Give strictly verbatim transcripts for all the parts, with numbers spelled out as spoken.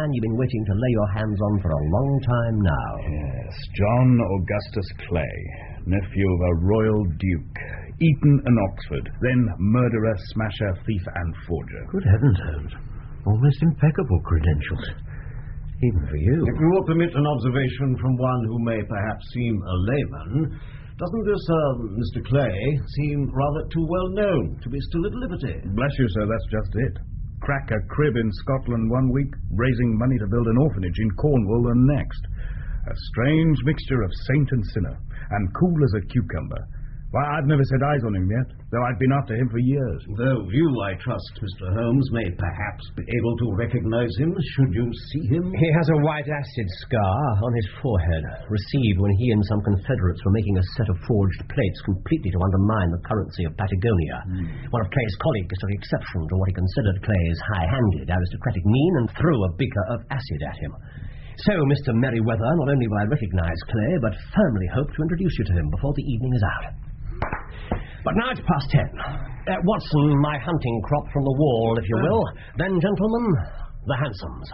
man you've been waiting to lay your hands on for a long time now. Yes, John Augustus Clay, nephew of a royal duke. Eton and Oxford, then murderer, smasher, thief and forger. Good heavens, Holmes. Almost impeccable credentials. Even for you. If you will permit an observation from one who may perhaps seem a layman, doesn't this, uh, Mister Clay, seem rather too well known to be still at liberty? Bless you, sir, that's just it. Crack a crib in Scotland one week, raising money to build an orphanage in Cornwall the next. A strange mixture of saint and sinner, and cool as a cucumber. Why, I've never set eyes on him yet, though I've been after him for years. Though you, I trust, Mister Holmes, may perhaps be able to recognize him, should you see him? He has a white acid scar on his forehead, received when he and some Confederates were making a set of forged plates completely to undermine the currency of Patagonia. Mm. One of Clay's colleagues took exception to what he considered Clay's high-handed, aristocratic mien and threw a beaker of acid at him. So, Mister Merryweather, not only will I recognize Clay, but firmly hope to introduce you to him before the evening is out. But now it's past ten. Uh, Watson, my hunting crop from the wall, if you will. Then, gentlemen, the hansoms.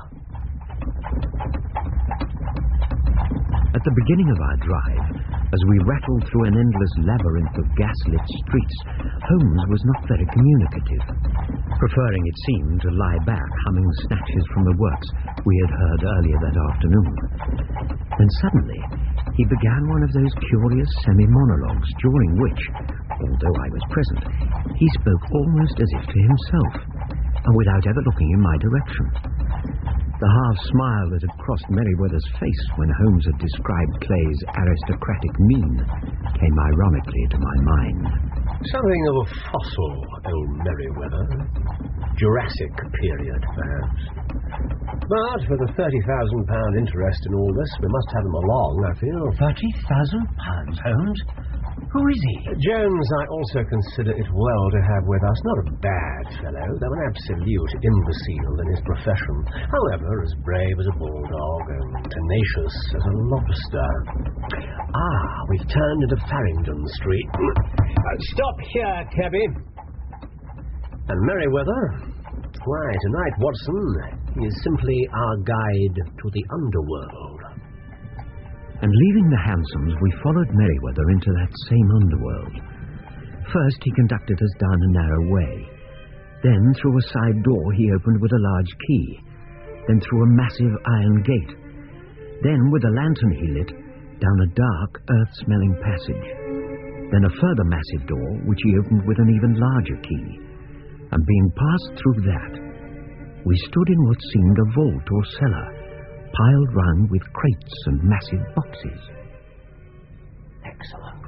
At the beginning of our drive, as we rattled through an endless labyrinth of gas-lit streets, Holmes was not very communicative, preferring, it seemed, to lie back humming snatches from the works we had heard earlier that afternoon. Then suddenly, he began one of those curious semi-monologues during which, although I was present, he spoke almost as if to himself, and without ever looking in my direction. The half-smile that had crossed Merryweather's face when Holmes had described Clay's aristocratic mien came ironically to my mind. Something of a fossil, old Merryweather. Jurassic period, perhaps. But for the thirty thousand pound interest in all this, we must have him along, I feel. Thirty thousand pounds, Holmes? Who is he? Jones, I also consider it well to have with us. Not a bad fellow, though an absolute imbecile in his profession. However, as brave as a bulldog and tenacious as a lobster. Ah, we've turned into Farringdon Street. Uh, stop here, cabby. And Merryweather? Why, tonight, Watson, he is simply our guide to the underworld. And leaving the hansoms, we followed Merryweather into that same underworld. First, he conducted us down a narrow way. Then, through a side door he opened with a large key. Then through a massive iron gate. Then, with a lantern he lit, down a dark, earth-smelling passage. Then a further massive door, which he opened with an even larger key. And being passed through that, we stood in what seemed a vault or cellar, piled round with crates and massive boxes. Excellent.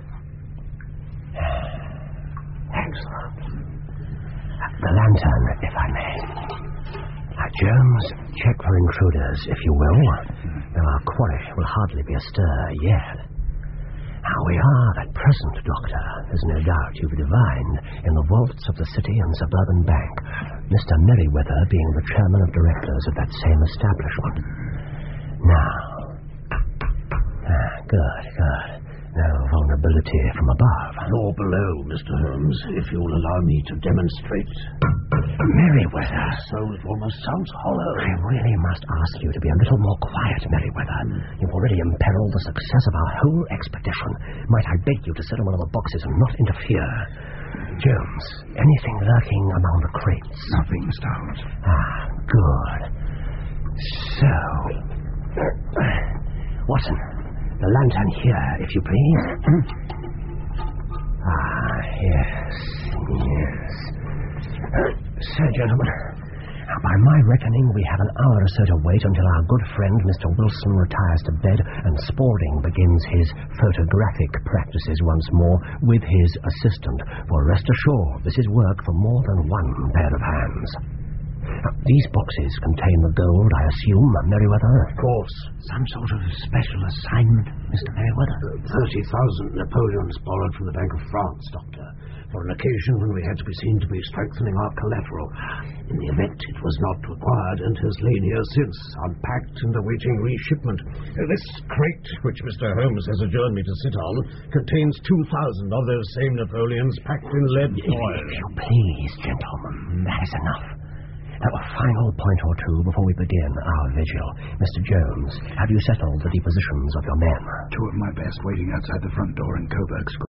Excellent. The lantern, if I may. Now, Jones, check for intruders, if you will. Though our quarry will hardly be astir yet. How we are at present, Doctor, there's no doubt you've divined, in the vaults of the City and Suburban Bank, Mister Merryweather being the chairman of directors of that same establishment. Now. Ah, good, good. No vulnerability from above. Nor below, Mister Holmes, if you'll allow me to demonstrate. Merryweather. So it almost sounds hollow. I really must ask you to be a little more quiet, Merryweather. You've already imperiled the success of our whole expedition. Might I beg you to sit in one of the boxes and not interfere? Jones, anything lurking among the crates? Nothing, Mister Holmes. Ah, good. So... Watson, the lantern here, if you please. Ah, yes, yes. Uh, so, gentlemen, by my reckoning, we have an hour or so to wait until our good friend Mister Wilson retires to bed and Spaulding begins his photographic practices once more with his assistant. For rest assured, this is work for more than one pair of hands. Now, these boxes contain the gold, I assume, Merryweather? Of course. Some sort of special assignment, Mister Merryweather? Thirty thousand Napoleons borrowed from the Bank of France, Doctor, for an occasion when we had to be seen to be strengthening our collateral. In the event it was not required and has lain here since, unpacked and awaiting reshipment. This crate, which Mister Holmes has adjourned me to sit on, contains two thousand of those same Napoleons packed in lead foil. If you please, gentlemen, that is enough. Now, a final point or two before we begin our vigil. Mister Jones, have you settled the depositions of your men? Two of my best waiting outside the front door in Coburg Square.